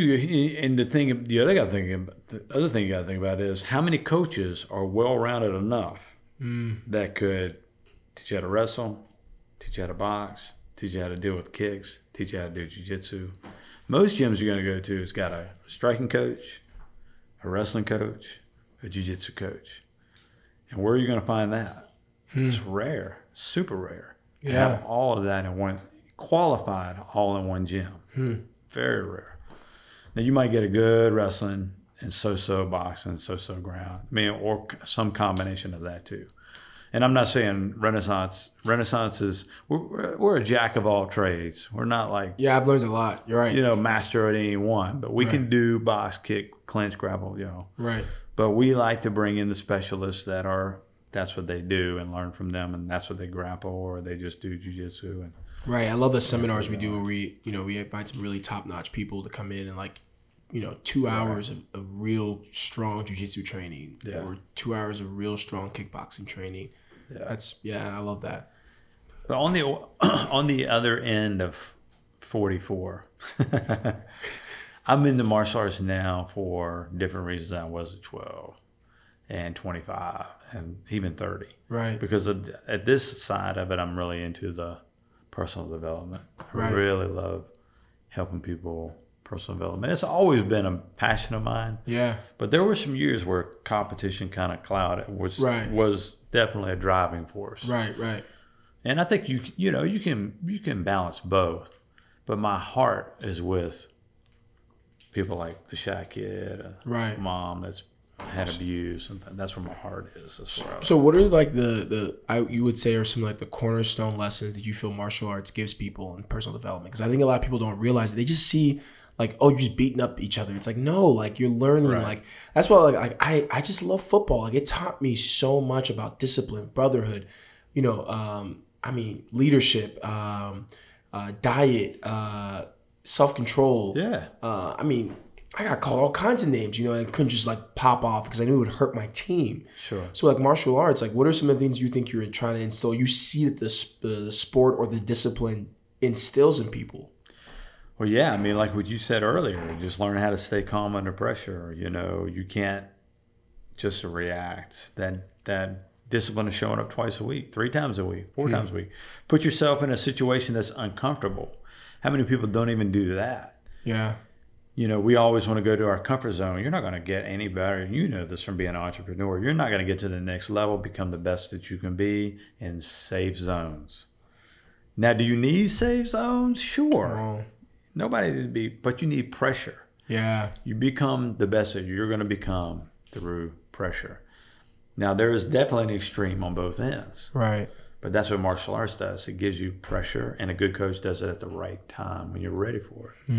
other thing you got to think about is how many coaches are well-rounded enough that could teach you how to wrestle, teach you how to box, teach you how to deal with kicks, teach you how to do jiu-jitsu. Most gyms you're going to go to has got a striking coach, a wrestling coach, a jiu-jitsu coach. And where are you going to find that? It's rare, super rare. To have all of that in one, qualified all in one gym. Very rare. Now you might get a good wrestling and so-so boxing, so-so ground. Or some combination of that too. And I'm not saying Renaissance is, we're a jack of all trades. We're not like... Yeah, I've learned a lot. You're right. Master at any one. But we can do box, kick, clinch, grapple, Right. But we like to bring in the specialists that's what they do and learn from them, and that's what they grapple, or they just do jiu-jitsu. Right. I love the seminars we do where we invite some really top-notch people to come in and 2 hours of real strong jiu-jitsu training or 2 hours of real strong kickboxing training. Yeah. I love that. But on the other end of 44, I'm into martial arts now for different reasons than I was at 12 and 25 and even 30. Right. Because at this side of it, I'm really into the personal development. I really love helping people, personal development. It's always been a passion of mine. Yeah. But there were some years where competition kind of clouded, which was definitely a driving force. Right. And I think you can balance both. But my heart is with people like the Shy Kid, mom that's had abuse, and that's where my heart is. So what are you would say are some the cornerstone lessons that you feel martial arts gives people in personal development? Because I think a lot of people don't realize it. They just see you're just beating up each other. It's no, you're learning. That's why I just love football. It taught me so much about discipline, brotherhood, leadership, diet, self-control. Yeah. I mean, I got called all kinds of names, I couldn't just like pop off because I knew it would hurt my team. Sure. So like martial arts, like what are some of the things you think you're trying to instill? You see that the sport or the discipline instills in people. Well, yeah. I mean, like what you said earlier, just learn how to stay calm under pressure. You can't just react. That discipline is showing up twice a week, 3 times a week, 4 times a week. Put yourself in a situation that's uncomfortable. How many people don't even do that? Yeah. We always want to go to our comfort zone. You're not going to get any better. You know this from being an entrepreneur. You're not going to get to the next level, become the best that you can be in safe zones. Now, do you need safe zones? Sure. Nobody but you need pressure. Yeah. You become the best that you're going to become through pressure. Now, there is definitely an extreme on both ends. Right. But that's what martial arts does. It gives you pressure, and a good coach does it at the right time when you're ready for it.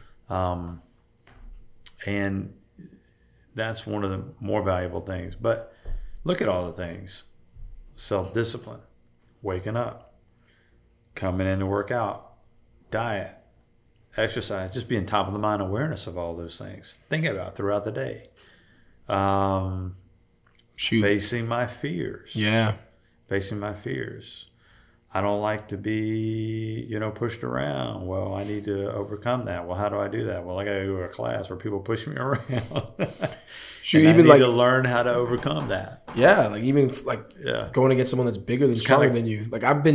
And that's one of the more valuable things. But look at all the things. Self-discipline, waking up, coming in to work out, diet, exercise, just being top of the mind awareness of all those things. Think about it throughout the day. Facing my fears. Yeah. Facing my fears. I don't like to be, pushed around. Well, I need to overcome that. Well, how do I do that? Well, I got to go to a class where people push me around. Sure, even I need to learn how to overcome that. Yeah, going against someone that's bigger than stronger than you. Like I'm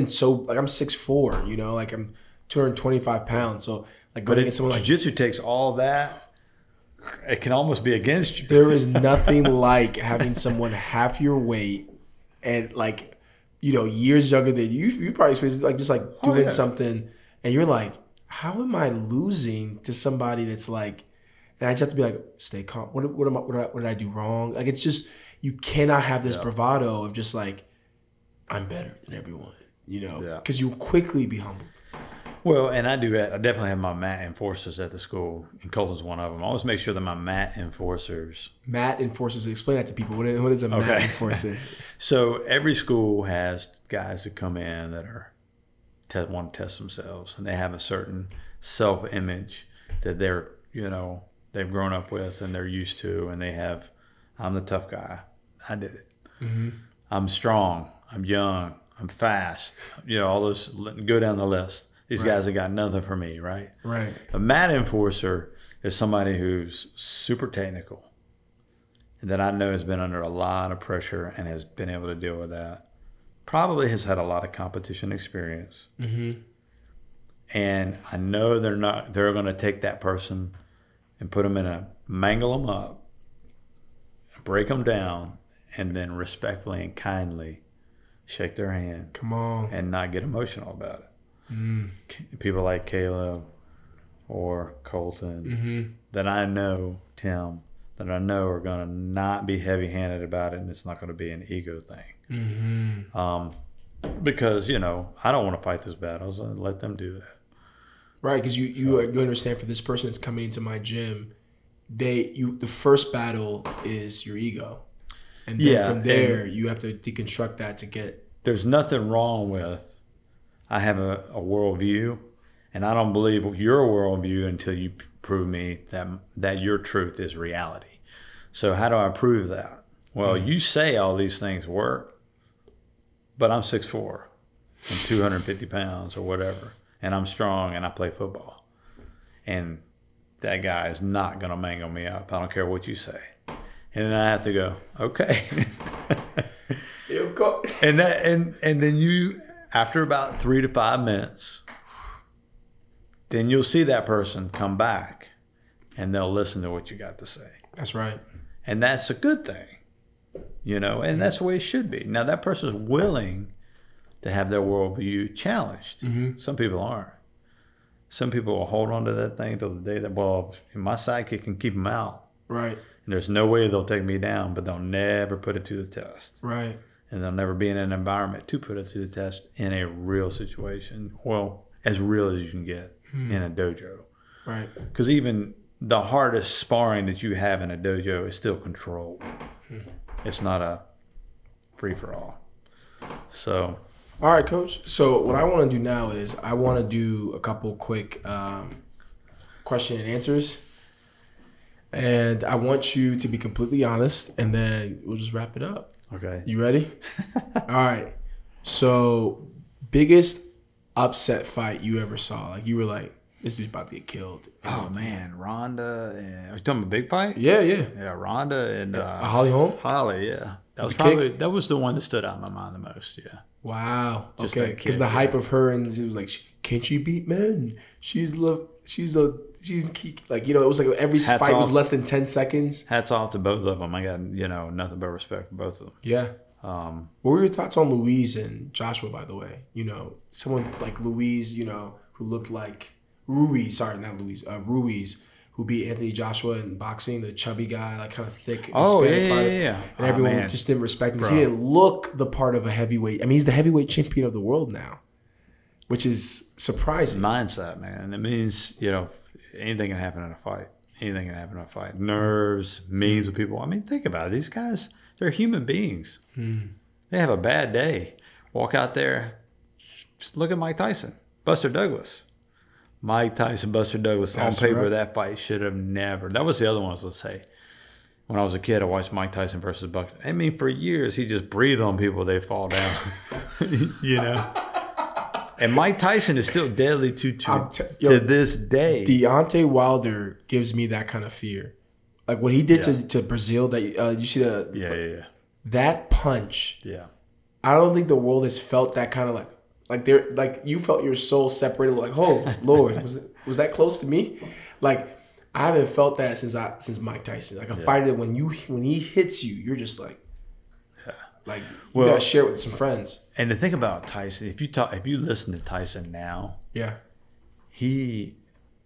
6'4", like I'm 225 pounds. So like going against someone like jiu-jitsu takes all that. It can almost be against you. There is nothing like having someone half your weight and years younger than you. You probably doing something, and you're like, how am I losing to somebody that's like? And I just have to be like, stay calm. What did I do wrong? Like it's just you cannot have this bravado of just like, I'm better than everyone, because you quickly be humbled. Well, and I do that. I definitely have my mat enforcers at the school, and Colton's one of them. I always make sure that my mat enforcers. Mat enforcers. Explain that to people. What is a mat enforcer? So every school has guys that come in that want to test themselves, and they have a certain self-image that they've grown up with and they're used to, and they have, I'm the tough guy. I did it. Mm-hmm. I'm strong. I'm young. I'm fast. All those, go down the list. These guys have got nothing for me, right? Right. A mat enforcer is somebody who's super technical and that I know has been under a lot of pressure and has been able to deal with that. Probably has had a lot of competition experience. Mm-hmm. And I know they're going to take that person and put them mangle them up, break them down, and then respectfully and kindly shake their hand. Come on. And not get emotional about it. People like Caleb or Colton that I know, Tim, that I know are going to not be heavy-handed about it, and it's not going to be an ego thing. Because, I don't want to fight those battles. I let them do that. Right, because you understand for this person that's coming into my gym, the first battle is your ego. And then from there, you have to deconstruct that to get... There's nothing wrong with... I have a worldview, and I don't believe your worldview until you prove me that your truth is reality. So how do I prove that? Well, you say all these things work, but I'm 6'4" and 250 pounds or whatever, and I'm strong and I play football. And that guy is not going to mangle me up. I don't care what you say. And then I have to go, okay. and then you... After about 3 to 5 minutes, then you'll see that person come back and they'll listen to what you got to say. That's right. And that's a good thing, and that's the way it should be. Now, that person is willing to have their worldview challenged. Mm-hmm. Some people aren't. Some people will hold on to that thing till the day that, my sidekick can keep them out. Right. And there's no way they'll take me down, but they'll never put it to the test. Right. And they'll never be in an environment to put it to the test in a real situation. Well, as real as you can get in a dojo. Right. Because even the hardest sparring that you have in a dojo is still controlled. It's not a free-for-all. So All right, Coach. So what I want to do now is I want to do a couple quick question and answers. And I want you to be completely honest, and then we'll just wrap it up. Okay. You ready? All right. So, biggest upset fight you ever saw? Like, you were like, this dude's about to get killed. Oh, man. Ronda. And, are you talking about a big fight? Yeah, yeah. Yeah, Ronda and Holly Holm? Holly, yeah. That was the one that stood out in my mind the most, yeah. Wow. Just okay. that Because kid, the hype of her, and she was like, can't she beat men? She's like, you know, it was like every fight was less than 10 seconds. Hats off to both of them. I got, nothing but respect for both of them. Yeah. What were your thoughts on Louise and Joshua, by the way? You know, someone like Louise, you know, who looked like Ruiz, who beat Anthony Joshua in boxing, the chubby guy, like kind of thick Hispanic fighter. Yeah. And everyone just didn't respect him because he didn't look the part of a heavyweight. I mean, he's the heavyweight champion of the world now, which is surprising. Mindset, man. It means, anything can happen in a fight. Anything can happen in a fight. Nerves, millions of people. I mean, think about it. These guys, they're human beings. They have a bad day. Walk out there. Just look at Mike Tyson, Buster Douglas. Mike Tyson, Buster Douglas. That's on paper, right. That fight should have never. That was the other one, let's say. When I was a kid, I watched Mike Tyson versus Buck. I mean, for years, he just breathed on people. They fall down. And Mike Tyson is still deadly to this day. Deontay Wilder gives me that kind of fear. Like what he did to Brazil. That you see Yeah. that punch. Yeah. I don't think the world has felt that kind of like you felt your soul separated. Like, oh Lord, was that close to me? Like I haven't felt that since Mike Tyson. Like a fighter that when he hits you, you're just like, like you gotta share it with some friends. And the thing about Tyson, if you listen to Tyson now, you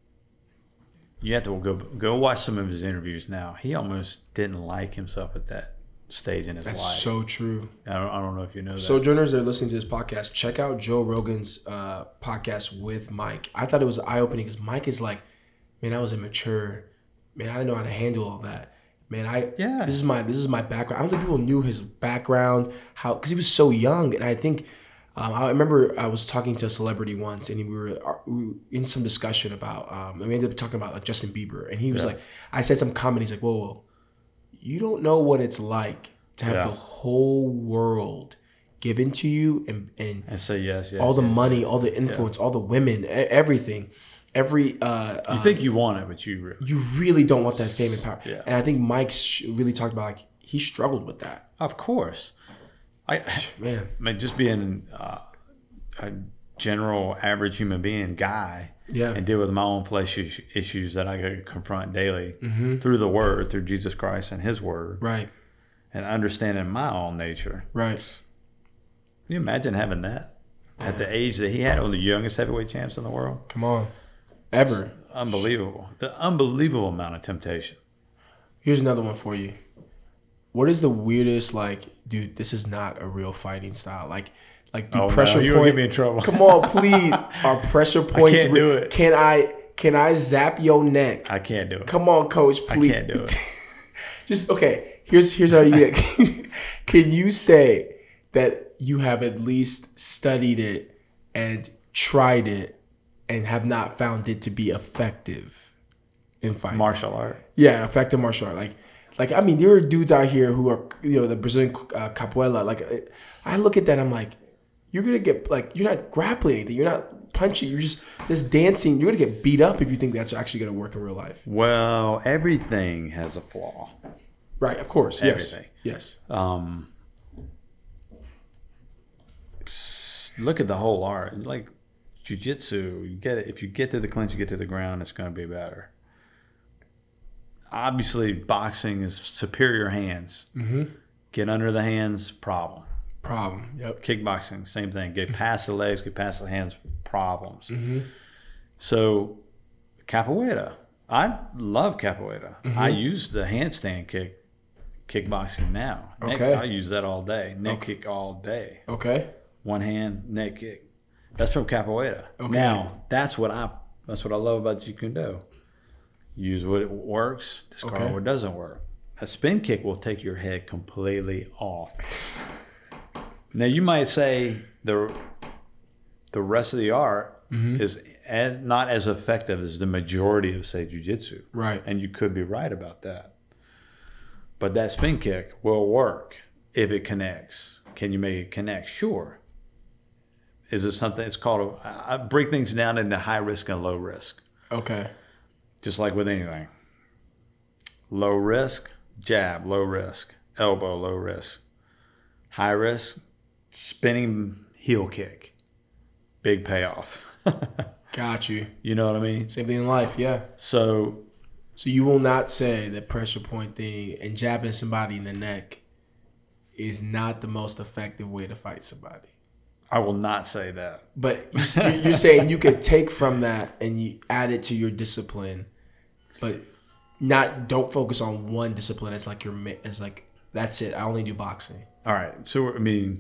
have to go watch some of his interviews now. He almost didn't like himself at that stage in his life. That's so true. I don't know if you know that. Sojourners that are listening to this podcast, check out Joe Rogan's podcast with Mike. I thought it was eye-opening because Mike is like, man, I was immature. Man, I didn't know how to handle all that. Man, this is my background. I don't think people knew his background, because he was so young. And I think I remember I was talking to a celebrity once, and we were in some discussion about, and we ended up talking about like Justin Bieber, and he was like, I said some comment. He's like, whoa, you don't know what it's like to have the whole world given to you and say yes, all the money, all the influence, all the women, everything. You think you want it, but you really don't want that fame and power. Yeah. And I think Mike really talked about like he struggled with that. Of course, I mean, just being a general average human being guy, and deal with my own flesh issues that I could confront daily through the Word, through Jesus Christ and His Word, right? And understanding my own nature, right? Can you imagine having that at the age that he had, one of the youngest heavyweight champs in the world? Come on. Ever. Unbelievable. The unbelievable amount of temptation. Here's another one for you. What is the weirdest, like, dude, this is not a real fighting style. Like pressure point. You're gonna get me in trouble. Come on, please. Our pressure points. I can't do it. Can I zap your neck? I can't do it. Come on, coach, please. I can't do it. Just okay. Here's how you get. Can you say that you have at least studied it and tried it and have not found it to be effective in fighting? Martial art. Yeah, effective martial art. Like I mean, there are dudes out here who are, the Brazilian capoeira. Like I look at that, I'm like, you're gonna get, like, you're not grappling anything, you're not punching, you're just this dancing. You're gonna get beat up if you think that's actually gonna work in real life. Well, everything has a flaw. Right, of course. Everything. Yes. Look at the whole art. Like jiu-jitsu, you get it. If you get to the clinch, you get to the ground, it's going to be better. Obviously, boxing is superior hands. Get under the hands, problem. Yep. Kickboxing, same thing. Get past the legs, get past the hands, problems. So, capoeira. I love capoeira. I use the handstand kickboxing now. Okay. I use that all day. Neck kick all day. Okay. One hand, neck kick. That's from capoeira. Okay. Now, that's what I love about Jeet Kune Do. Use what works, discard what doesn't work. A spin kick will take your head completely off. Now, you might say the rest of the art is not as effective as the majority of, say, jiu-jitsu. Right. And you could be right about that. But that spin kick will work if it connects. Can you make it connect? Sure. Is it something? It's called. I break things down into high risk and low risk. Okay. Just like with anything. Low risk, jab, low risk. Elbow, low risk. High risk, spinning heel kick. Big payoff. Got you. You know what I mean? Same thing in life, yeah. So you will not say that pressure point thing and jabbing somebody in the neck is not the most effective way to fight somebody. I will not say that. But you're saying you could take from that and you add it to your discipline, but don't focus on one discipline as like that's it. I only do boxing. All right. So I mean,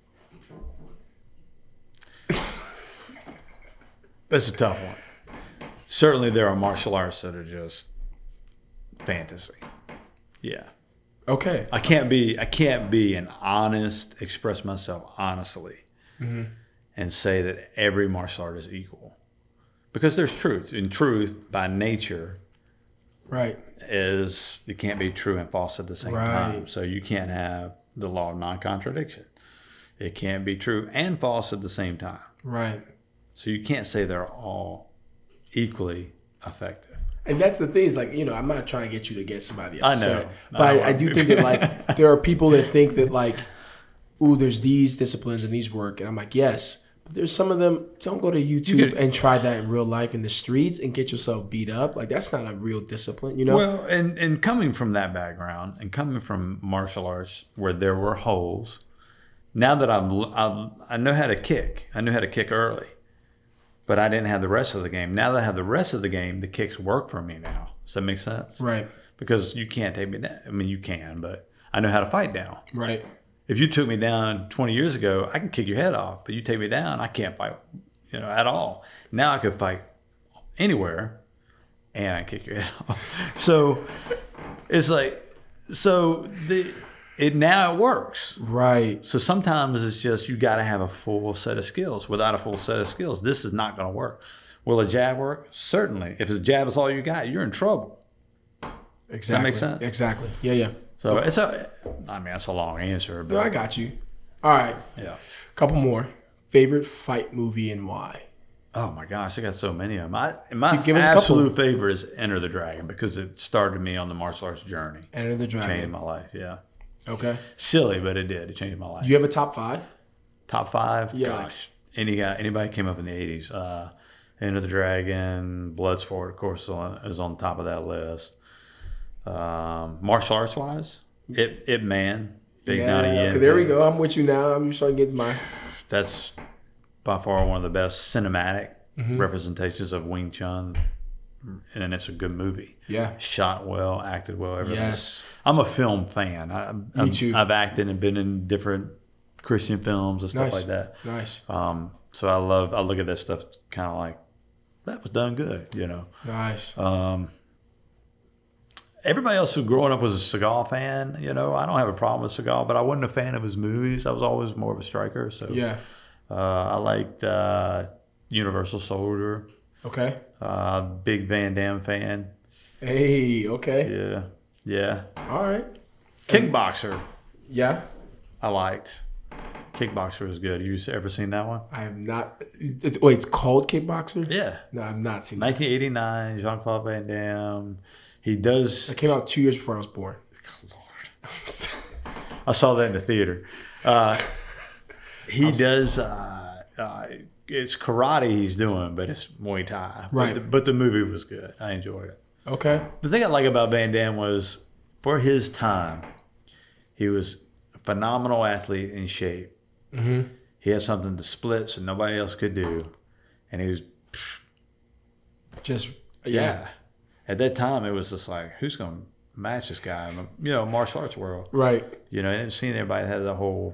that's a tough one. Certainly, there are martial arts that are just fantasy. Yeah. Okay. I can't be an honest, express myself honestly, and say that every martial art is equal, because there's truth. And truth, by nature, right, is it can't be true and false at the same time. So you can't have the law of non-contradiction. It can't be true and false at the same time. Right. So you can't say they're all equally effective. And that's the thing is like, I'm not trying to get you to get somebody upset. I know. But I do think that like there are people that think that like, ooh, there's these disciplines and these work. And I'm like, yes. But there's some of them, don't go to YouTube and try that in real life in the streets and get yourself beat up. Like that's not a real discipline, Well, and coming from that background and coming from martial arts where there were holes, now that I know how to kick. I knew how to kick early. But I didn't have the rest of the game. Now that I have the rest of the game, the kicks work for me now. Does that make sense? Right. Because you can't take me down. I mean, you can, but I know how to fight now. Right. If you took me down 20 years ago, I can kick your head off. But you take me down, I can't fight, at all. Now I could fight anywhere, and I kick your head off. So it's like, now it works. Right. So sometimes it's just you got to have a full set of skills. Without a full set of skills, this is not going to work. Will a jab work? Certainly. If a jab is all you got, you're in trouble. Exactly. Does that make sense? Exactly. Yeah. So that's a long answer. But No, I got you. All right. Yeah. Couple more. Favorite fight movie and why? Oh my gosh, I got so many of them. My Give us a absolute favorite is Enter the Dragon because it started me on the martial arts journey. Enter the Dragon. Changed my life. Yeah. Okay. Silly, but it did. It changed my life. Do you have a top 5? Top 5? Yeah. Gosh. Anybody came up in the 80s. Enter the Dragon, Bloodsport, of course, is on top of that list. Martial arts wise, Ip Man, Big Donnie Yen. There we go. I'm with you now. I'm starting to get my. That's by far one of the best cinematic representations of Wing Chun. And it's a good movie. Yeah. Shot well, acted well, everything. Yes. I'm a film fan. Me too. I've acted and been in different Christian films and stuff like that. Nice. So I look at that stuff kind of like, that was done good, Nice. Everybody else who growing up was a Seagal fan, I don't have a problem with Seagal, but I wasn't a fan of his movies. I was always more of a striker. So Yeah. I liked Universal Soldier. Okay. Big Van Damme fan. Hey, okay. Yeah. All right. Kickboxer, Yeah. I liked. Kickboxer was good. You ever seen that one? I have not. It's called Kickboxer? Yeah. No, I've not seen that. 1989, Jean-Claude Van Damme. He does. It came out 2 years before I was born. I saw that in the theater. He does. It's karate he's doing, but it's Muay Thai. Right. But the movie was good. I enjoyed it. Okay. The thing I like about Van Damme was, for his time, he was a phenomenal athlete in shape. Mm-hmm. He had something to splits and nobody else could do, and he was Just yeah. At that time, it was just like, who's going to match this guy in the martial arts world? Right. I didn't see anybody that had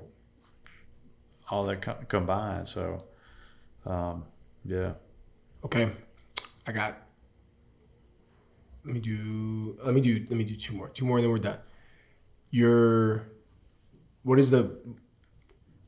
all that combined. So, yeah. Okay. I got. Let me do 2 more. 2 more, and then we're done. What is the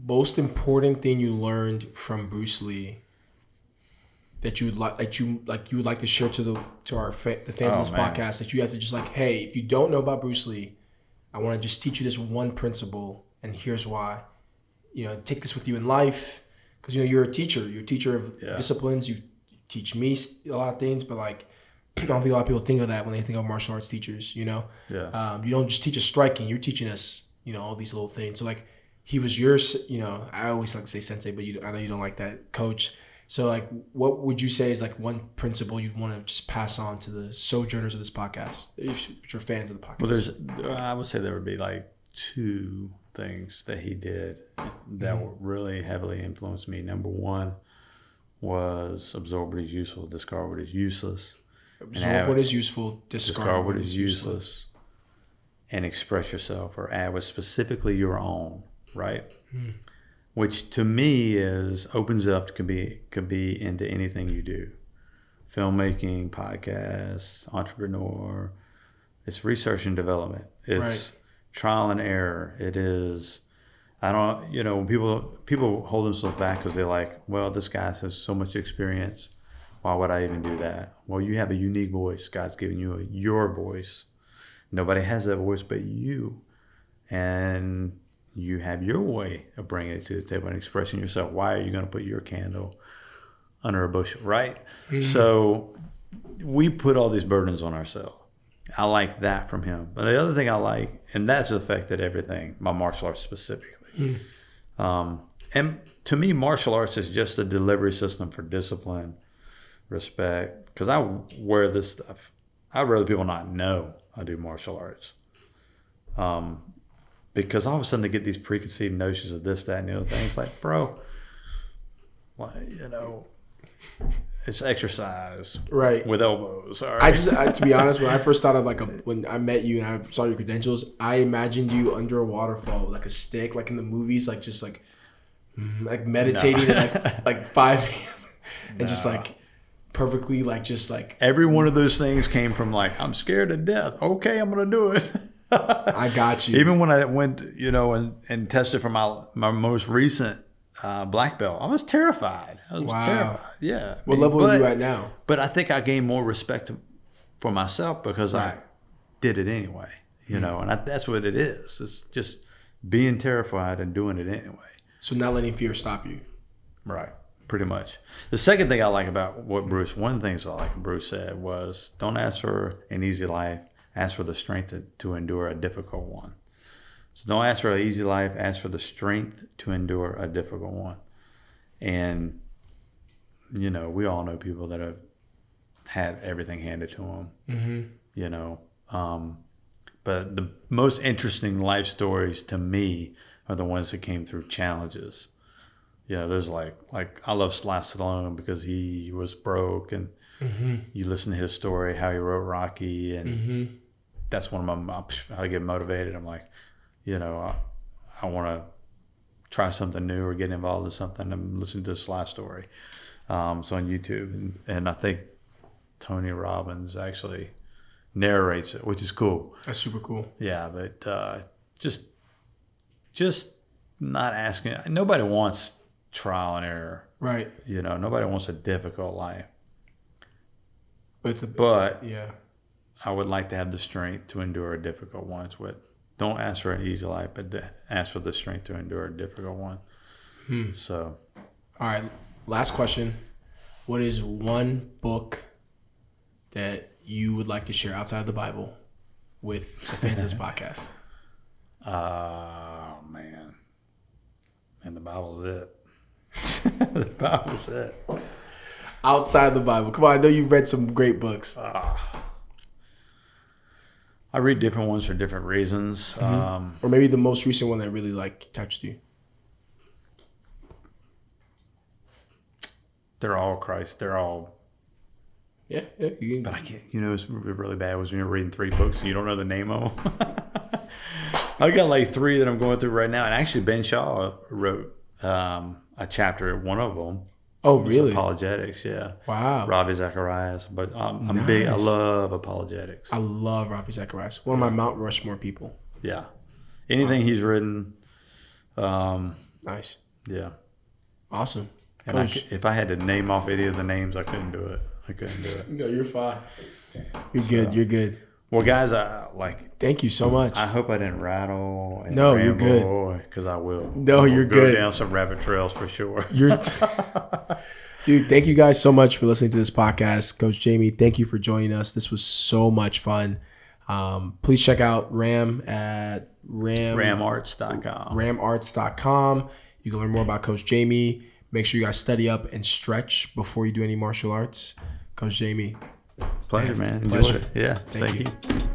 most important thing you learned from Bruce Lee that you would like to share to the fans of this podcast, that you have to just like, hey, if you don't know about Bruce Lee, I want to just teach you this one principle, and here's why. Take this with you in life, because you're a teacher. You're a teacher of disciplines. You teach me a lot of things, but like, I don't think a lot of people think of that when they think of martial arts teachers. You don't just teach us striking. You're teaching us, all these little things. So like, he was yours. I always like to say sensei, but I know you don't like that, coach. So like, what would you say is like one principle you'd want to just pass on to the sojourners of this podcast, if you're fans of the podcast? Well, I would say there would be like two things that he did that really heavily influenced me. Number one was absorb what is useful, discard what is useless. Absorb what is useful, discard what is useless. And express yourself, or add what's specifically your own, right? Which to me opens up, could be into anything you do. Filmmaking, podcasts, entrepreneur. It's research and development. It's trial and error. It is, when people hold themselves back because they're like, well, this guy has so much experience. Why would I even do that? Well, you have a unique voice. God's giving you your voice. Nobody has that voice but you. And you have your way of bringing it to the table and expressing yourself. Why are you going to put your candle under a bushel, right? So we put all these burdens on ourselves. I like that from him. But the other thing I like, and that's affected everything, my martial arts specifically. And to me, martial arts is just a delivery system for discipline, respect. Because I wear this stuff. I'd rather people not know I do martial arts. Because all of a sudden they get these preconceived notions of this, that, and the other thing. It's like, bro, it's exercise, right, with elbows. All right. To be honest, when I first thought of when I met you and I saw your credentials, I imagined you under a waterfall with like a stick, like in the movies, like just like meditating at like 5 a.m. and just like perfectly every one of those things came from like, I'm scared to death. Okay, I'm gonna do it. I got you. Even when I went, and tested for my most recent black belt, I was terrified. Terrified. Yeah. What level are you at now? But I think I gained more respect for myself because I did it anyway. And that's what it is. It's just being terrified and doing it anyway. So not letting fear stop you. Right. Pretty much. The second thing I like about one of the things I like Bruce said was, don't ask for an easy life. Ask for the strength to endure a difficult one. So don't ask for an easy life. Ask for the strength to endure a difficult one. And, we all know people that have had everything handed to them, but the most interesting life stories to me are the ones that came through challenges. There's like I love Sly Stallone because he was broke, and you listen to his story, how he wrote Rocky, and that's one of my, I get motivated. I'm like, I want to try something new or get involved in something. I'm listening to Sly story. So on YouTube, and I think Tony Robbins actually narrates it, which is cool. That's super cool. Yeah, but just not asking. Nobody wants trial and error, right? Nobody wants a difficult life. But I would like to have the strength to endure a difficult one. Don't ask for an easy life, but ask for the strength to endure a difficult one. So, all right. Last question. What is one book that you would like to share outside of the Bible with the fans of this podcast? Oh, man. And the Bible's it. The Bible's it. Outside the Bible. Come on, I know you've read some great books. I read different ones for different reasons. Or maybe the most recent one that really touched you. They're all Christ. They're all. Yeah. But I can't. It's really bad was when you're reading 3 books and you don't know the name of them. I got like 3 that I'm going through right now, and actually Ben Shaw wrote a chapter, one of them. Oh, really? Apologetics, yeah. Wow. Ravi Zacharias, but I'm big. I love apologetics. I love Ravi Zacharias. One of my Mount Rushmore people. Yeah. Anything he's written, Nice. Yeah. Awesome. And if I had to name off any of the names, I couldn't do it. No, you're fine. You're good. You're good. Well, guys, Thank you so much. I hope I didn't rattle. And No, you're good. Because I will. No, you're good. Go down some rabbit trails for sure. Dude, thank you guys so much for listening to this podcast. Coach Jamie, thank you for joining us. This was so much fun. Please check out Ram at ramarts.com. ramarts.com. You can learn more about Coach Jamie. Make sure you guys study up and stretch before you do any martial arts. Coach Jamie. Pleasure, man. Enjoy Pleasure. it. Yeah. Thank you.